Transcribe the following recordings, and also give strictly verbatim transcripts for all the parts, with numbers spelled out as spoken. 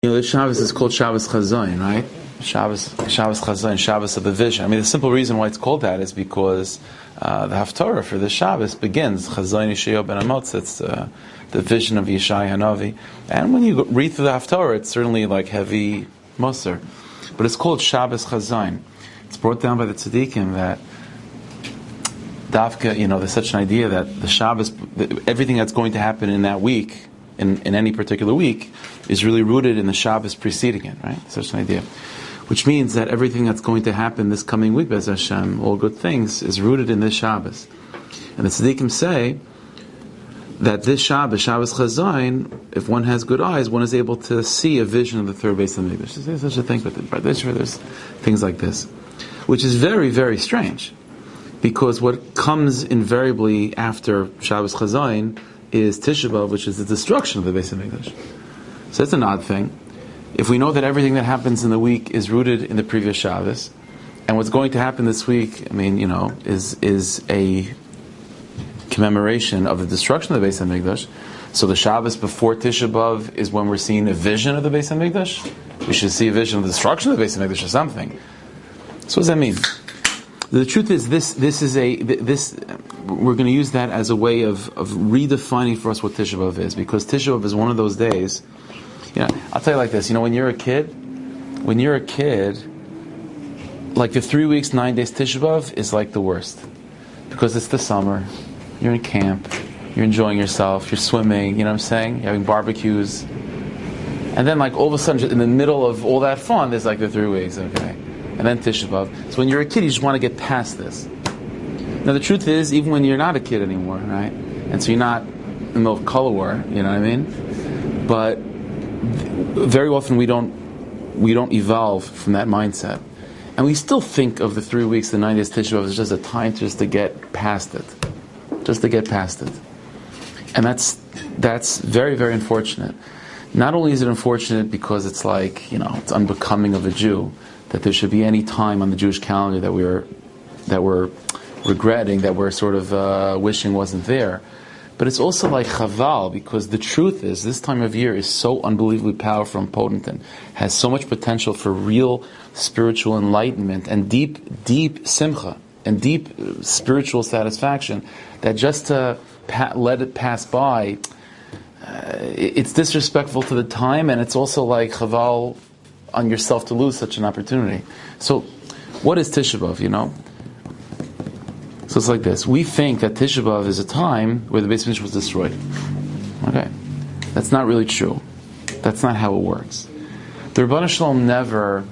You know, the Shabbos is called Shabbos Chazayin, right? Shabbos, Shabbos Chazayin, Shabbos of the vision. I mean, the simple reason why it's called that is because uh, the Haftarah for the Shabbos begins Chazayin Yeshayahu ben Amotz. It's uh, the vision of Yeshaya Hanavi, and when you read through the Haftarah, it's certainly like heavy Musar, but it's called Shabbos Chazayin. It's brought down by the Tzaddikim that Dafka, you know, there's such an idea that the Shabbos, that everything that's going to happen in that week, in, in any particular week, is really rooted in the Shabbos preceding it, right? Such an idea. Which means that everything that's going to happen this coming week, Bez Hashem, all good things, is rooted in this Shabbos. And the Tzaddikim say that this Shabbos, Shabbos Chazayin, if one has good eyes, one is able to see a vision of the third base of the Mikdash. There's such a thing, but there's things like this. Which is very, very strange. Because what comes invariably after Shabbos Chazayin is Tisha B'Av, which is the destruction of the Beis HaMikdash. So that's an odd thing. If we know that everything that happens in the week is rooted in the previous Shabbos, and what's going to happen this week, I mean, you know, is is a commemoration of the destruction of the Beis HaMikdash. So the Shabbos before Tisha B'Av is when we're seeing a vision of the Beis HaMikdash. We should see a vision of the destruction of the Beis HaMikdash or something. So what does that mean? The truth is, this this is a this we're going to use that as a way of, of redefining for us what Tisha B'Av is, because Tisha B'Av is one of those days. You know, I'll tell you like this. You know, when you're a kid, when you're a kid, like the three weeks, nine days Tisha B'Av is like the worst, because it's the summer. You're in camp. You're enjoying yourself. You're swimming. You know what I'm saying? You're having barbecues, and then like all of a sudden, in the middle of all that fun, there's like the three weeks. Okay. And then Tisha B'Av. So when you're a kid, you just want to get past this. Now the truth is, even when you're not a kid anymore, right? And so you're not in the middle of color war, you know what I mean? But very often we don't we don't evolve from that mindset, and we still think of the three weeks, the nine days Tisha B'Av as just a time just to get past it, just to get past it. And that's that's very very unfortunate. Not only is it unfortunate because it's like, you know, it's unbecoming of a Jew that there should be any time on the Jewish calendar that we're that we're regretting, that we're sort of uh, wishing wasn't there. But it's also like chaval, because the truth is, this time of year is so unbelievably powerful and potent and has so much potential for real spiritual enlightenment and deep, deep simcha and deep spiritual satisfaction, that just to pa- let it pass by, uh, it's disrespectful to the time, and it's also like chaval on yourself to lose such an opportunity. So, what is Tisha B'Av, you know? So it's like this. We think that Tisha B'Av is a time where the Beis HaMikdash was destroyed. Okay. That's not really true. That's not how it works. The Rebbeinu Shalom never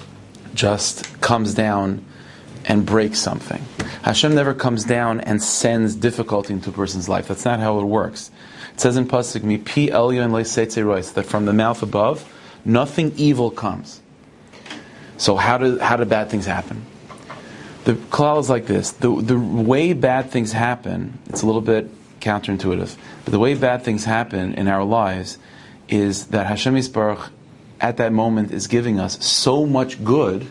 just comes down and breaks something. Hashem never comes down and sends difficulty into a person's life. That's not how it works. It says in Pasuk, Mi pi elyon le'seitze rois, that from the mouth above, nothing evil comes. So how do how do bad things happen? The klal is like this. The the way bad things happen, it's a little bit counterintuitive, but the way bad things happen in our lives is that Hashem Yisbarach at that moment is giving us so much good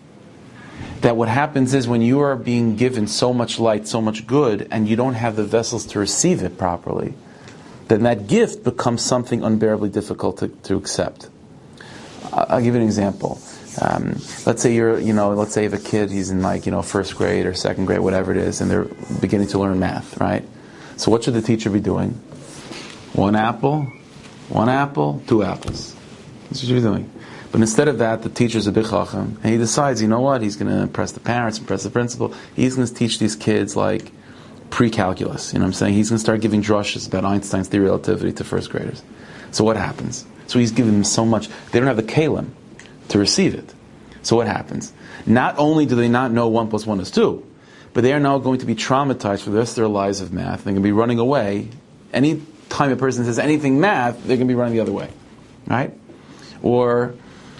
that what happens is, when you are being given so much light, so much good, and you don't have the vessels to receive it properly, then that gift becomes something unbearably difficult to, to accept. I'll give you an example. Um, let's say you're, you know, let's say you have a kid, he's in like, you know, first grade or second grade, whatever it is, and they're beginning to learn math, right? So what should the teacher be doing? One apple, one apple, two apples. That's what you're doing. But instead of that, the teacher's a big chacham, and he decides, you know what, he's going to impress the parents, impress the principal. He's going to teach these kids like pre-calculus, you know what I'm saying? He's going to start giving drushes about Einstein's theory of relativity to first graders. So what happens? So he's giving them so much, they don't have the kalim to receive it. So what happens? Not only do they not know one plus one is two, but they are now going to be traumatized for the rest of their lives of math. They're going to be running away. Any time a person says anything math, they're going to be running the other way, right? Or,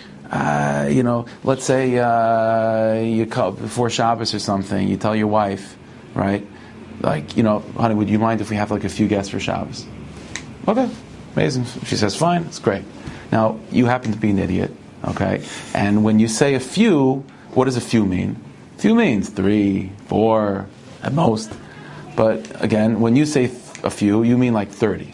uh, you know, let's say uh, you call before Shabbos or something, you tell your wife, right? Like, you know, honey, would you mind if we have like a few guests for Shabbos? Okay. Amazing. She says, fine, it's great. Now, you happen to be an idiot, okay? And when you say a few, what does a few mean? Few means three, four, at most. But again, when you say a few, you mean like thirty.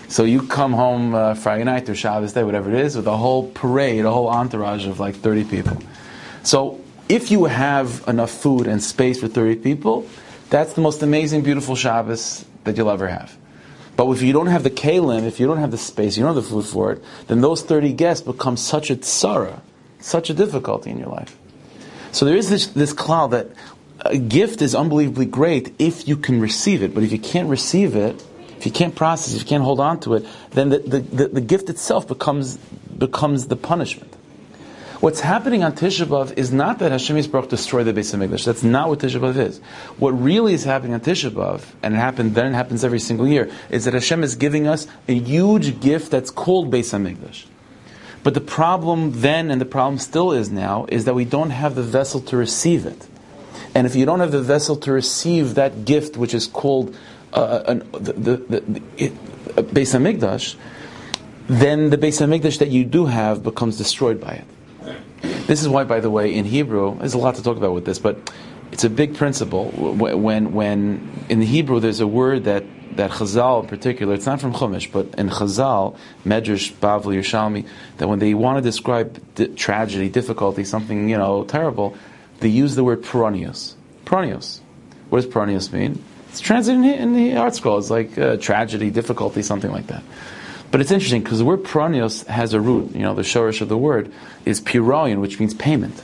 So you come home uh, Friday night or Shabbos day, whatever it is, with a whole parade, a whole entourage of like thirty people. So if you have enough food and space for thirty people, that's the most amazing, beautiful Shabbos that you'll ever have. But if you don't have the kalim, if you don't have the space, you don't have the food for it, then those thirty guests become such a tsara, such a difficulty in your life. So there is this, this cloud that a gift is unbelievably great if you can receive it. But if you can't receive it, if you can't process it, if you can't hold on to it, then the, the, the, the gift itself becomes becomes the punishment. What's happening on Tisha B'Av is not that Hashem Yisbarach destroyed the Beis HaMikdash. That's not what Tisha B'Av is. What really is happening on Tisha B'Av, and it happened then, it happens every single year, is that Hashem is giving us a huge gift that's called Beis HaMikdash. But the problem then, and the problem still is now, is that we don't have the vessel to receive it. And if you don't have the vessel to receive that gift, which is called uh, an, the, the, the, the it, uh, Beis HaMikdash, then the Beis HaMikdash that you do have becomes destroyed by it. This is why, by the way, in Hebrew, there's a lot to talk about with this, but it's a big principle. When, when in the Hebrew there's a word that, that Chazal in particular, it's not from Chumash, but in Chazal, Medrash, Bavli, Yerushalmi, that when they want to describe di- tragedy, difficulty, something, you know, terrible, they use the word peronios. Peronios. What does peronios mean? It's translated in the, in the art scroll. It's like uh, tragedy, difficulty, something like that. But it's interesting because the word peronios has a root. You know, the shorish of the word is piroin, which means payment.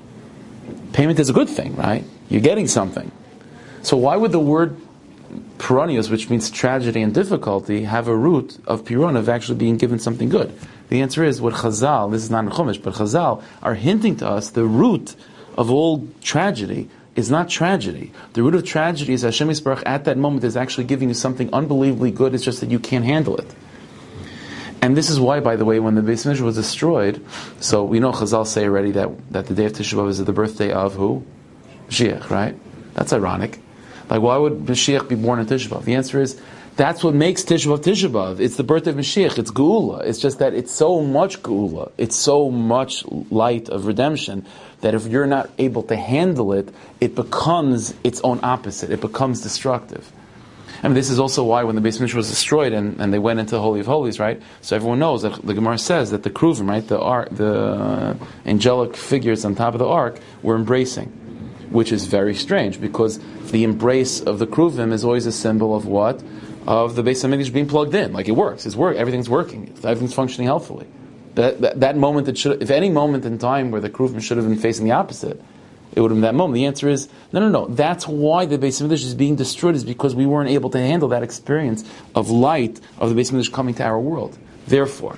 Payment is a good thing, right? You're getting something. So why would the word peronios, which means tragedy and difficulty, have a root of piron, of actually being given something good? The answer is what Chazal, this is not in Chumash, but Chazal are hinting to us the root of all tragedy is not tragedy. The root of tragedy is Hashem Yisbarach at that moment is actually giving you something unbelievably good. It's just that you can't handle it. And this is why, by the way, when the Beis HaMikdash was destroyed, so we know Chazal say already that, that the day of Tisha B'Av is the birthday of who? Mashiach, right? That's ironic. Like, why would Mashiach be born on Tisha B'Av? The answer is, that's what makes Tisha B'Av Tisha B'Av. It's the birthday of Mashiach. It's Geula. It's just that it's so much Geula. It's so much light of redemption that if you're not able to handle it, it becomes its own opposite. It becomes destructive. I mean, this is also why when the Beis HaMikdash was destroyed and, and they went into the Holy of Holies, right? So everyone knows that the Gemara says that the Kruvim, right, the ark, the uh, angelic figures on top of the ark were embracing, which is very strange because the embrace of the Kruvim is always a symbol of what? Of the Beis HaMikdash being plugged in. Like it works. It's work. Everything's working. Everything's functioning healthfully. That, that, that moment, that should, if any moment in time where the Kruvim should have been facing the opposite, it would have been that moment. The answer is, no, no, no. That's why the Beis HaMikdash is being destroyed, is because we weren't able to handle that experience of light of the Beis HaMikdash coming to our world. Therefore,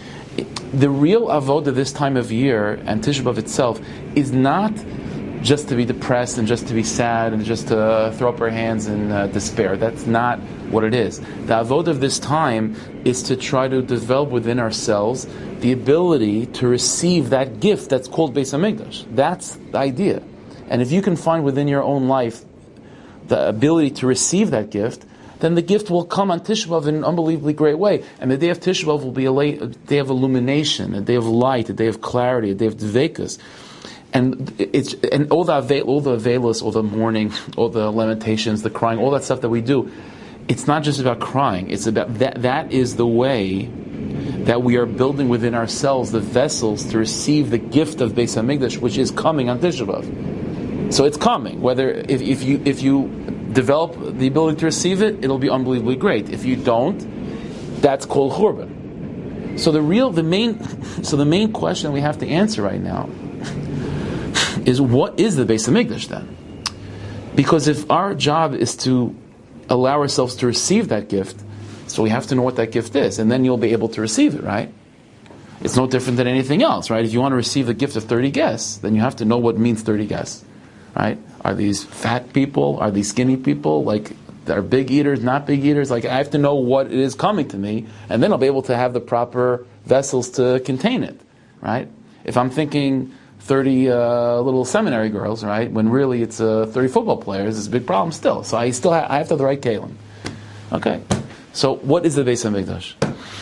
the real avodah this time of year, and Tisha B'Av itself, is not just to be depressed and just to be sad and just to throw up our hands in uh, despair. That's not what it is. The avodah of this time is to try to develop within ourselves the ability to receive that gift that's called Beis HaMikdash. That's the idea. And if you can find within your own life the ability to receive that gift, then the gift will come on Tisha B'Av in an unbelievably great way. And the day of Tisha B'Av will be a, late, a day of illumination, a day of light, a day of clarity, a day of dveikus. And it's and all the avail, all the availus, all the mourning, all the lamentations, the crying, all that stuff that we do, it's not just about crying. It's about that. That is the way that we are building within ourselves the vessels to receive the gift of Beis HaMikdash, which is coming on Tisha B'Av. So it's coming. Whether if, if you if you develop the ability to receive it, it'll be unbelievably great. If you don't, that's called Churban. So the real, the main, so the main question we have to answer right now is, what is the Beis HaMikdash then? Because if our job is to allow ourselves to receive that gift, so we have to know what that gift is, and then you'll be able to receive it, right? It's no different than anything else, right? If you want to receive the gift of thirty guests, then you have to know what means thirty guests, right? Are these fat people? Are these skinny people? Like, are big eaters, not big eaters? Like, I have to know what it is coming to me, and then I'll be able to have the proper vessels to contain it, right? If I'm thinking thirty uh, little seminary girls, right? When really it's uh, thirty football players, it's a big problem still. So I still ha- I have to have the right kalim. Okay. So what is the Beis HaMikdash?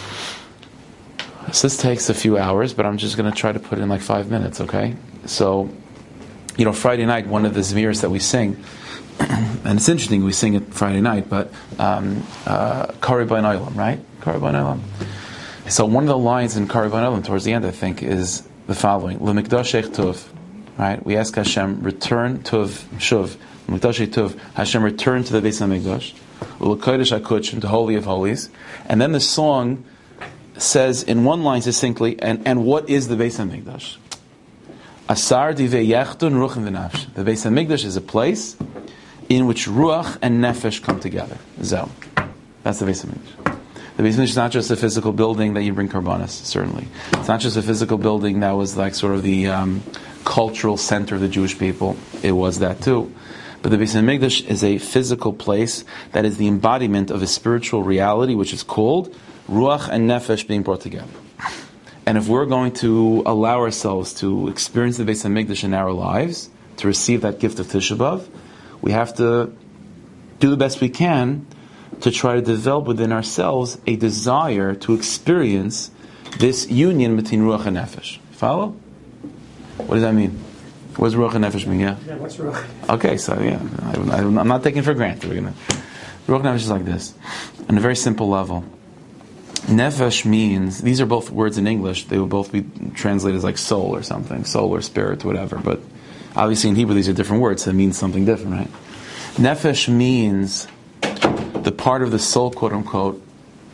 So this takes a few hours, but I'm just going to try to put in like five minutes, okay? So, you know, Friday night, one of the Zmirs that we sing, and it's interesting we sing it Friday night, but um, uh, Kari Bain Olam, right? Karban Olam. So one of the lines in Karban Olam towards the end, I think, is the following: L'mikdash Tov. Right? We ask Hashem, return Tov Shuv. L'mikdash Tov. Hashem, return to the Beis Hamikdash. L'kodesh HaKodshim, to Holy of Holies. And then the song says in one line succinctly, and, and what is the Beis Hamikdash? Asar divei yachtun ruach v'nafsh. The Beis Hamikdash is a place in which ruach and nefesh come together. Zeh. That's the Beis Hamikdash. The Beis Hamikdash is not just a physical building that you bring karbanos, certainly. It's not just a physical building that was like sort of the um, cultural center of the Jewish people. It was that too. But the Beis Hamikdash is a physical place that is the embodiment of a spiritual reality, which is called ruach and nefesh being brought together. And if we're going to allow ourselves to experience the Beis Hamikdash in our lives, to receive that gift of Tisha B'Av, we have to do the best we can to try to develop within ourselves a desire to experience this union between ruach and nefesh. Follow? What does that mean? What does ruach and nefesh mean? Yeah. Yeah. What's ruach? Okay, so yeah, I, I, I'm not taking it for granted. We're gonna ruach and nefesh is like this, on a very simple level. Nefesh means, these are both words in English, they will both be translated as like soul or something, soul or spirit, whatever, but obviously in Hebrew these are different words, so it means something different, right? Nefesh means the part of the soul, quote unquote,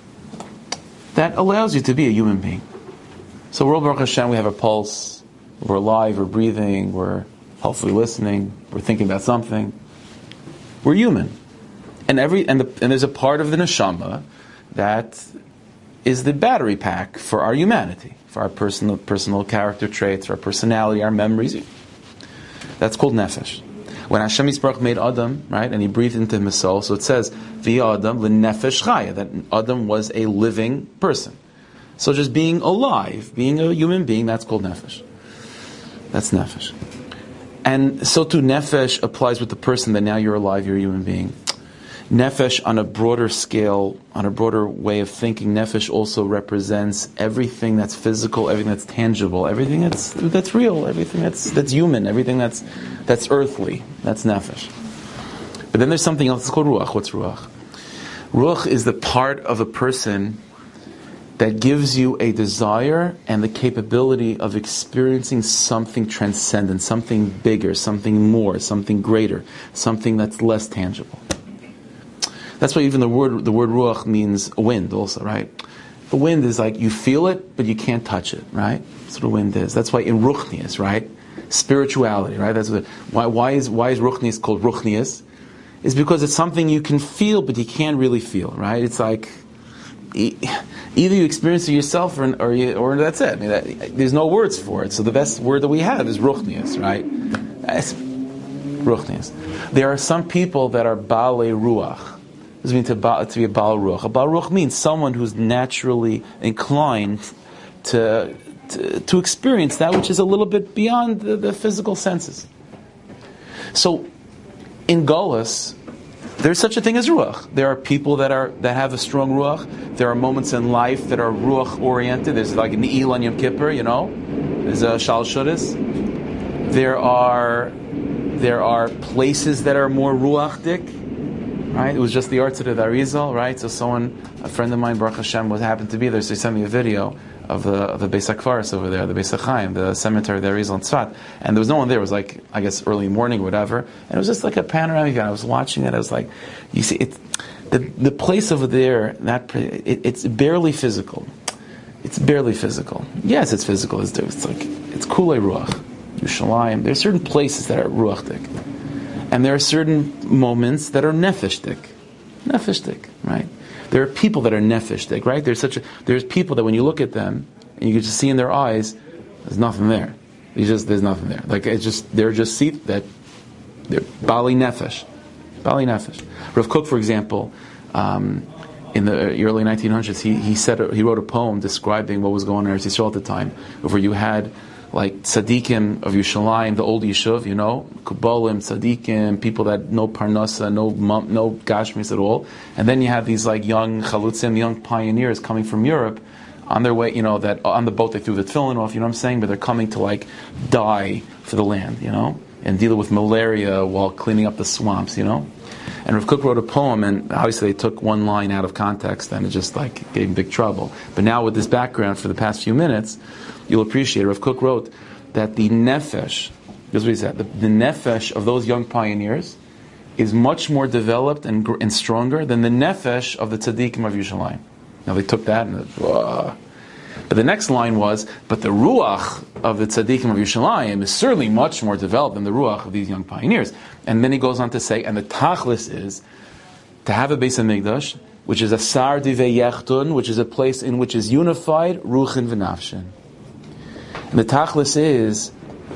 that allows you to be a human being. So we're all Baruch Hashem, we have a pulse, we're alive, we're breathing, we're hopefully listening, we're thinking about something. We're human. And every and, the, and there's a part of the neshama that is the battery pack for our humanity, for our personal personal character traits, our personality, our memories. That's called nefesh. When Hashem Yisbarach made Adam, right, and He breathed into him His soul, so it says, "V'ya Adam l'nefesh chaya," that Adam was a living person. So just being alive, being a human being, that's called nefesh. That's nefesh. And so too, nefesh applies with the person that now you're alive, you're a human being. Nefesh, on a broader scale, on a broader way of thinking, nefesh also represents everything that's physical, everything that's tangible, everything that's that's real, everything that's that's human, everything that's that's earthly. That's nefesh. But then there's something else. It's called ruach. What's ruach? Ruach is the part of a person that gives you a desire and the capability of experiencing something transcendent, something bigger, something more, something greater, something that's less tangible. That's why even the word the word ruach means wind also, right? The wind is like you feel it, but you can't touch it, right? That's what the wind is. That's why in ruchnius, right? Spirituality, right? That's what. Why why is why is ruchnius called ruchnius? It's because it's something you can feel, but you can't really feel, right? It's like either you experience it yourself, or or, you, or that's it. I mean, that, there's no words for it. So the best word that we have is ruchnius, right? That's ruchnius. There are some people that are balei ruach. This means to, to be a Baal Ruach. A Baal Ruach means someone who's naturally inclined to, to to experience that which is a little bit beyond the, the physical senses. So, in Golus, there's such a thing as Ruach. There are people that are that have a strong Ruach. There are moments in life that are Ruach oriented. There's like an Ne'il on Yom Kippur, you know. There's a Shal Shudas. There are there are places that are more Ruachdik. Right? It was just the Artzah of the Arizal, right? So someone, a friend of mine, Baruch Hashem, was happened to be there, so he sent me a video of the of the Beis HaKfaris over there, the Beis HaChaim, the cemetery of the Arizal in Tzfat. And there was no one there. It was like, I guess, early morning or whatever. And it was just like a panoramic view. I was watching it. I was like, you see, it, the the place over there, that it, it's barely physical. It's barely physical. Yes, it's physical. It's, it's like, it's Kulei Ruach, Yerushalayim. There are certain places that are Ruachdik. And there are certain moments that are nefeshdik, nefeshdik, right? There are people that are nefeshdik, right? There's such a, there's people that when you look at them and you can just see in their eyes, there's nothing there. You just there's nothing there. Like it's just they're just see that they're bali nefesh, bali nefesh. Rav Kook, for example, um, in the early nineteen hundreds, he he said he wrote a poem describing what was going on in Eretz Yisrael at the time, where you had like tzaddikim of Yerushalayim, the old Yishuv, you know, Kubalim, tzaddikim, people that no parnasa, no no gashmis at all, and then you have these like young chalutzim, young pioneers coming from Europe, on their way, you know, that on the boat they threw the tefillin off, you know what I'm saying, but they're coming to like die for the land, you know, and deal with malaria while cleaning up the swamps, you know, And Rav Kook wrote a poem, and obviously they took one line out of context, and it just like gave him big trouble. But now with this background for the past few minutes, you'll appreciate it. Rav Kook wrote that the nefesh, here's what he said, the, the nefesh of those young pioneers is much more developed and, and stronger than the nefesh of the tzaddikim of Yerushalayim. Now they took that and uh, but the next line was, but the ruach of the tzaddikim of Yerushalayim is certainly much more developed than the ruach of these young pioneers. And then he goes on to say, and the tachlis is to have a Beis HaMikdash, which is a sar divei yechtun, which is a place in which is unified ruchin v'nafshin. And the tachlis is,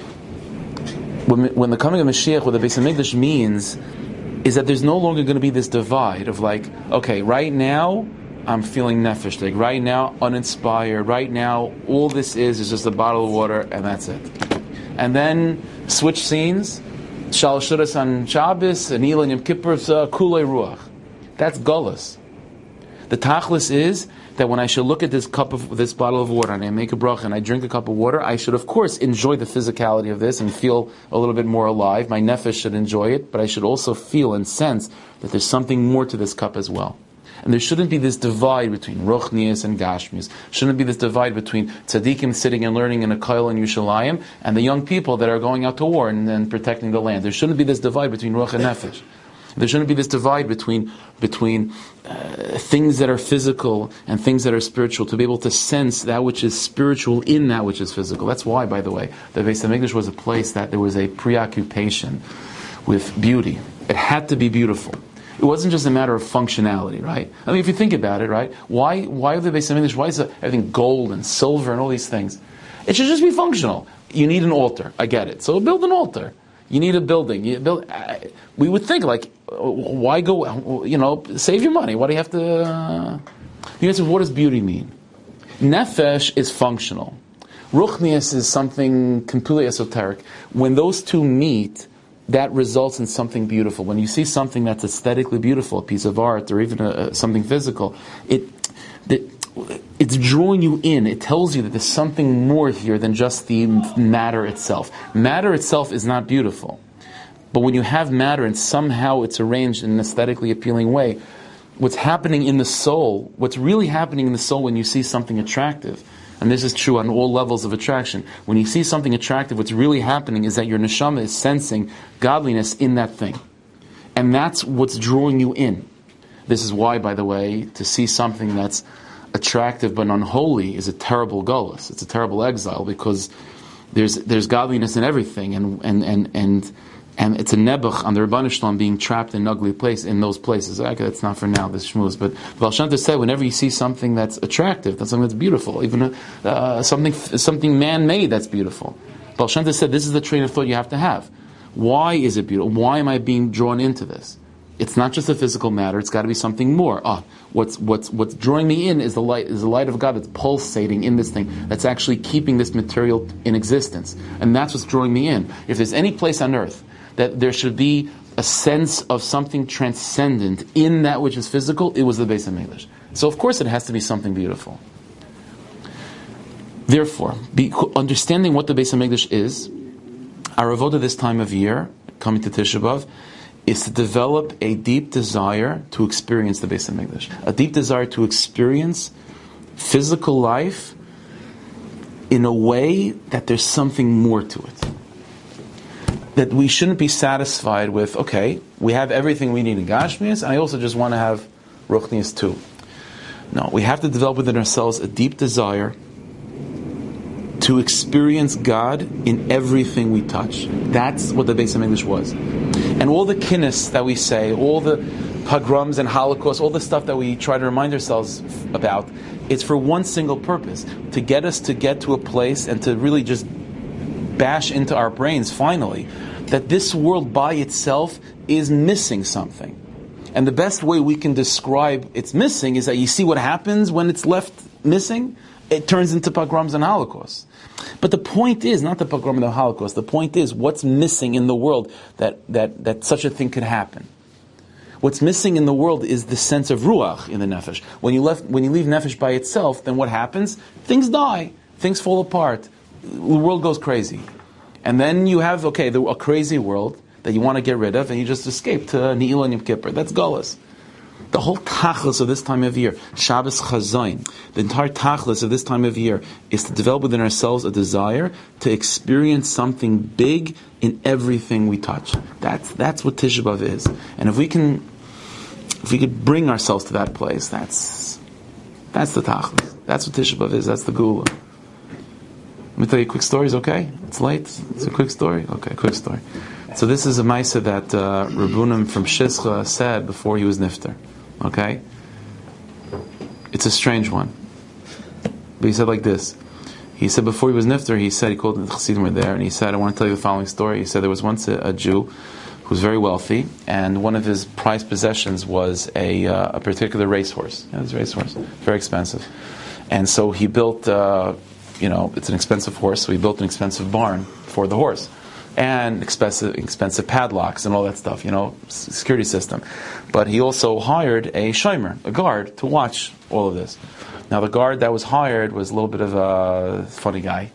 when, when the coming of Mashiach, what the Beis HaMikdash means, is that there's no longer going to be this divide of like, okay, right now, I'm feeling nefesh, like right now, uninspired. Right now, all this is is just a bottle of water, and that's it. And then switch scenes. Shalosh Shudas on Shabbos, and Elul Yom Kippur, Kulei Ruach. That's gullus. The tachlis is that when I should look at this cup of this bottle of water, and I make a bracha, and I drink a cup of water, I should of course enjoy the physicality of this and feel a little bit more alive. My nefesh should enjoy it, but I should also feel and sense that there's something more to this cup as well. And there shouldn't be this divide between Ruchnius and Gashmius. Shouldn't be this divide between tzaddikim sitting and learning in a koil in Yerushalayim and the young people that are going out to war and, and protecting the land. There shouldn't be this divide between Ruach and Nefesh. There shouldn't be this divide between between uh, things that are physical and things that are spiritual, to be able to sense that which is spiritual in that which is physical. That's why, by the way, the Beis HaMikdash was a place that there was a preoccupation with beauty. It had to be beautiful. It wasn't just a matter of functionality, right? I mean, if you think about it, right? Why why the Beis HaMikdash? Why is everything gold and silver and all these things? It should just be functional. You need an altar. I get it. So build an altar. You need a building. You build. Uh, we would think like, why go? You know, save your money. Why do you have to? Uh... The answer: what does beauty mean? Nefesh is functional. Ruchnius is something completely esoteric. When those two meet, that results in something beautiful. When you see something that's aesthetically beautiful, a piece of art or even a, a, something physical, it, it it's drawing you in. It tells you that there's something more here than just the matter itself. Matter itself is not beautiful. But when you have matter and somehow it's arranged in an aesthetically appealing way, what's happening in the soul, what's really happening in the soul when you see something attractive, and this is true on all levels of attraction. When you see something attractive, what's really happening is that your neshama is sensing godliness in that thing. And that's what's drawing you in. This is why, by the way, to see something that's attractive but unholy is a terrible gullus. It's a terrible exile, because there's there's godliness in everything, and and and and, and it's a nebuch on the Rebbeinu Shalom being trapped in an ugly place in those places. Okay, that's not for now, this shmuz. But Baal Shem Tov said, whenever you see something that's attractive, that's something that's beautiful, even a, uh, something something man-made that's beautiful, Baal Shem Tov said, this is the train of thought you have to have. Why is it beautiful? Why am I being drawn into this? It's not just a physical matter. It's got to be something more. Ah, what's what's what's drawing me in is the light is the light of God that's pulsating in this thing. That's actually keeping this material in existence, and that's what's drawing me in. If there's any place on earth that there should be a sense of something transcendent in that which is physical, it was the Beis HaMikdash. So of course it has to be something beautiful. Therefore, be, understanding what the Beis HaMikdash is, our avoda this time of year, coming to Tisha B'Av, is to develop a deep desire to experience the Beis HaMikdash. A deep desire to experience physical life in a way that there's something more to it. That we shouldn't be satisfied with, okay, we have everything we need in Gashmias, and I also just want to have Ruchnias too. No, we have to develop within ourselves a deep desire to experience God in everything we touch. That's what the Beis HaMikdash was. And all the kinnis that we say, all the pogroms and Holocaust, all the stuff that we try to remind ourselves about, it's for one single purpose, to get us to get to a place and to really just bash into our brains, finally, that this world by itself is missing something. And the best way we can describe its missing is that you see what happens when it's left missing? It turns into pogroms and Holocaust. But the point is, not the pogrom and the Holocaust, the point is what's missing in the world that, that, that such a thing could happen. What's missing in the world is the sense of ruach in the nefesh. When you, left, when you leave nefesh by itself, then what happens? Things die. Things fall apart. The world goes crazy. And then you have, okay, the, a crazy world. that you want to get rid of, and you just escape to Ne'ilah and Yom Kippur. That's Golus. The whole tachlis of this time of year, Shabbos Chazayin, the entire tachlis of this time of year is to develop within ourselves a desire to experience something big in everything we touch. That's that's what Tisha B'Av is. And if we can, if we could bring ourselves to that place, that's that's the tachlis. That's what Tisha B'Av is. That's the Gula. Let me tell you a quick story. Is okay? It's late. It's a quick story. Okay, quick story. So this is a Maisa that uh, Rabbunim from Shischa said before he was nifter. Okay? It's a strange one. But he said like this. He said before he was nifter, he said, he called the Chassidim were there, and he said, I want to tell you the following story. He said there was once a, a Jew who was very wealthy, and one of his prized possessions was a, uh, a particular racehorse. Yeah, it was a racehorse. Very expensive. And so he built, uh, you know, it's an expensive horse, so he built an expensive barn for the horse. And expensive expensive padlocks and all that stuff, you know, security system. But he also hired a shomer, a guard, to watch all of this. Now the guard that was hired was a little bit of a funny guy.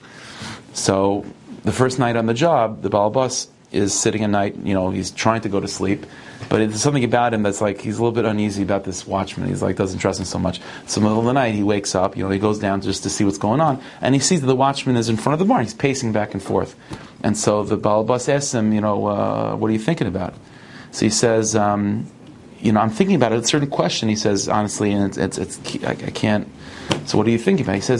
So the first night on the job, the Baal Bus is sitting at night, you know, he's trying to go to sleep, but there's something about him that's like, he's a little bit uneasy about this watchman. He's like, doesn't trust him so much. So in the middle of the night, he wakes up, you know, he goes down just to see what's going on, and he sees that the watchman is in front of the barn. He's pacing back and forth. And so the Baal Bus asks him, you know, uh, what are you thinking about? So he says, um, you know, I'm thinking about it, a certain question, he says, honestly, and it's, it's, it's I, I can't, so what are you thinking about? He says,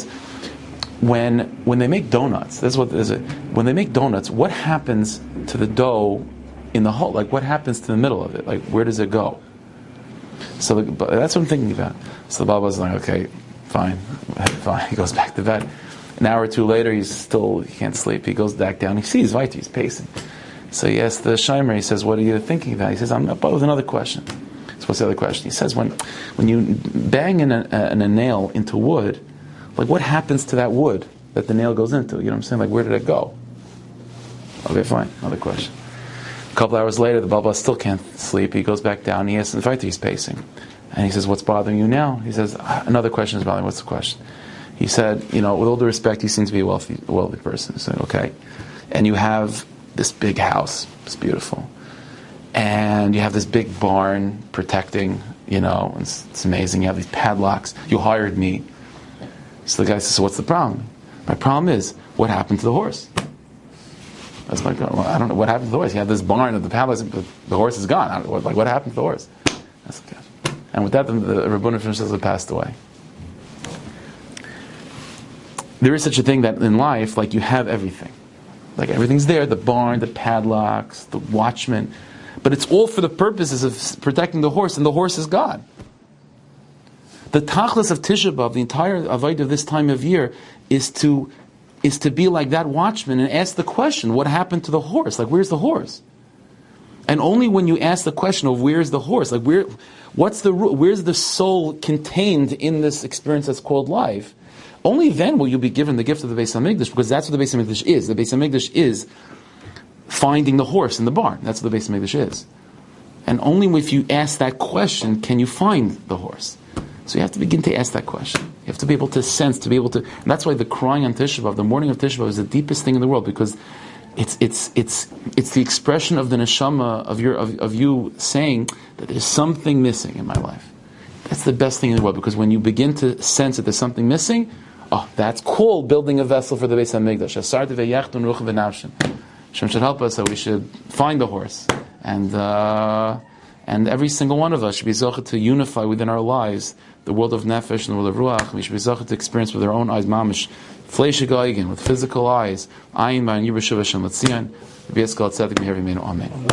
when when they make donuts, that's what is it. When they make donuts, what happens to the dough in the whole? Like, what happens to the middle of it? Like, where does it go? So the, that's what I'm thinking about. So the Baal was like, okay, fine, fine. He goes back to bed. An hour or two later, he's still, he can't sleep. He goes back down. He sees Vait, he's pacing. So he asks the Shomer, he says, what are you thinking about? He says, I'm up with another question. So what's the other question? He says, when when you bang in a, a, in a nail into wood, like, what happens to that wood that the nail goes into? You know what I'm saying? Like, where did it go? Okay, fine. Another question. A couple hours later, the Baal Bus still can't sleep. He goes back down. He asks the fighter, he's pacing. And he says, what's bothering you now? He says, another question is bothering me. What's the question? He said, you know, with all due respect, he seems to be a wealthy, a wealthy person. He said, okay. And you have this big house. It's beautiful. And you have this big barn protecting, you know, it's, it's amazing. You have these padlocks. You hired me. So the guy says, so what's the problem? My problem is, what happened to the horse? That's my problem. Well, I don't know what happened to the horse. You have this barn of the palace, but the horse is gone. I don't know, like, what happened to the horse? That's okay. And with that, the, the Rabbunim from Shischa passed away. There is such a thing that in life, like, you have everything. Like, everything's there, the barn, the padlocks, the watchman. But it's all for the purposes of protecting the horse, and the horse is God. The tachlis of Tisha B'Av, the entire avodah of this time of year, is to is to be like that watchman and ask the question, what happened to the horse? Like, where's the horse? And only when you ask the question of where's the horse, like, where, what's the where's the soul contained in this experience that's called life, only then will you be given the gift of the Beis HaMikdash, because that's what the Beis HaMikdash is. The Beis HaMikdash is finding the horse in the barn. That's what the Beis HaMikdash is. And only if you ask that question can you find the horse. So you have to begin to ask that question. You have to be able to sense, to be able to... And that's why the crying on Tisha B'Av, the morning of Tisha B'Av, is the deepest thing in the world, because it's it's it's it's the expression of the neshama, of your of, of you saying that there's something missing in my life. That's the best thing in the world, because when you begin to sense that there's something missing, oh, that's called building a vessel for the Beis HaMikdash. Asar devei yachtun ruach v'nafshin. Hashem should help us that we should find the horse. And... Uh, And every single one of us should be zocheh to unify within our lives the world of nefesh and the world of ruach. We should be zocheh to experience with our own eyes, mamish, fleishe goygen, with physical eyes, ayin ba'an yibashuv Hashem l'tzion, v'yeskal tzedek meher v'meinu, amen.